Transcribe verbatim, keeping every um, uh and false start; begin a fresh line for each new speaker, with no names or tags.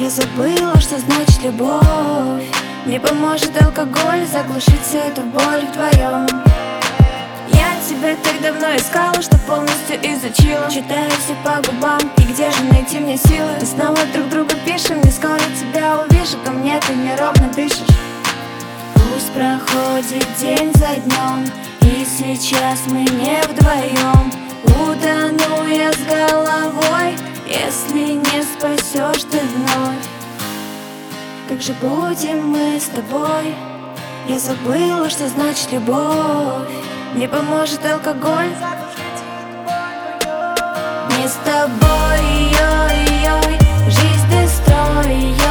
Я забыла, что значит любовь. Не поможет алкоголь заглушить всю эту боль вдвоем. Я тебя так давно искала, что полностью изучила. Читаю все по губам, и где же найти мне силы? Мы снова друг другу пишем, не скоро тебя увижу. Ко мне ты неровно дышишь. Пусть проходит день за днем, и сейчас мы не вдвоем. Утону я с головой, если не спасешь ты вновь. Как же будем мы с тобой? Я забыла, что значит любовь. Не поможет алкоголь. Не с тобой, ой-ой, жизнь ты строй.